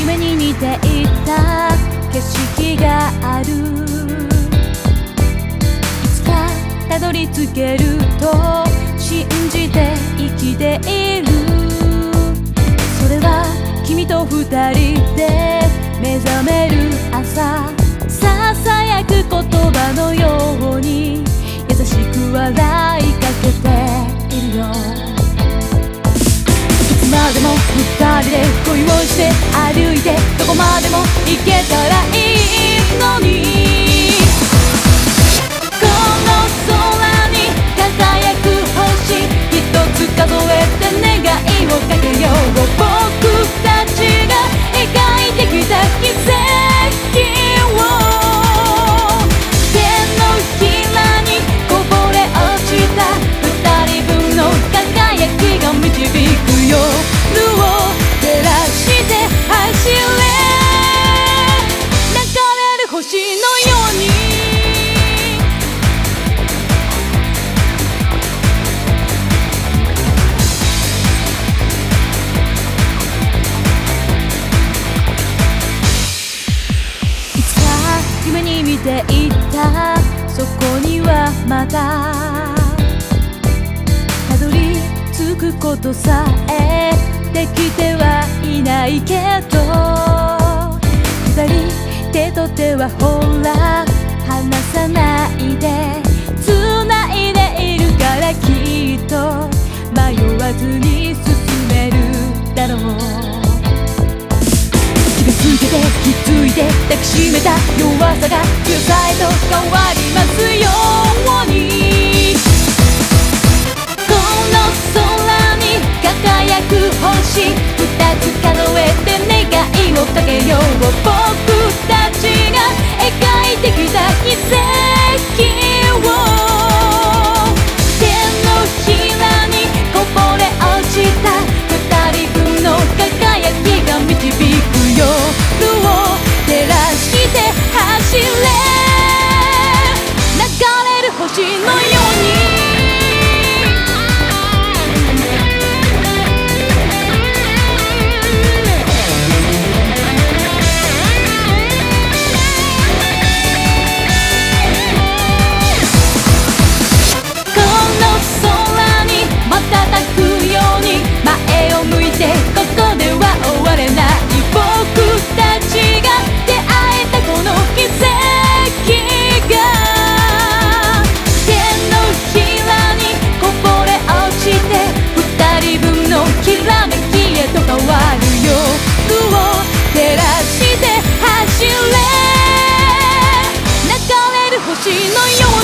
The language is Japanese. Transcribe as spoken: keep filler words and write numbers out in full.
夢に似ていた景色がある。いつかたどり着けると信じて生きている。それは君と二人で目覚める朝、ささやく言葉のように優しく笑いかけているよ。いつまでも二人で恋をして歩いてどこまでも行けたらいいのに、この空に輝く星一つ数えて願いをかけよう。僕たちが描いてきた奇跡を手のひらにこぼれ落ちた二人分の輝きが導く夜を照らして走れ、流れる星のように。夢に見ていたそこにはまだたどり着くことさえできてはいないけど、二人手と手はほら離さないで繋いでいるから、きっと迷わずに進めるだろう。気がつけて気づいて抱きしめた弱さが強さへと変わりますように、この空に輝く星二つ数えて願いをかけよう。僕たちが描いてきた奇跡を手のひらにこぼれ落ちた二人分の輝きが導く夜を照らして走れ、流れる星のように。この空に瞬くように前を向いて、ここでは終われない。僕たちが出会えたこの奇跡が手のひらにこぼれ落ちて二人分のきらめきへと変わる夜を照らして走れ、流れる星のように。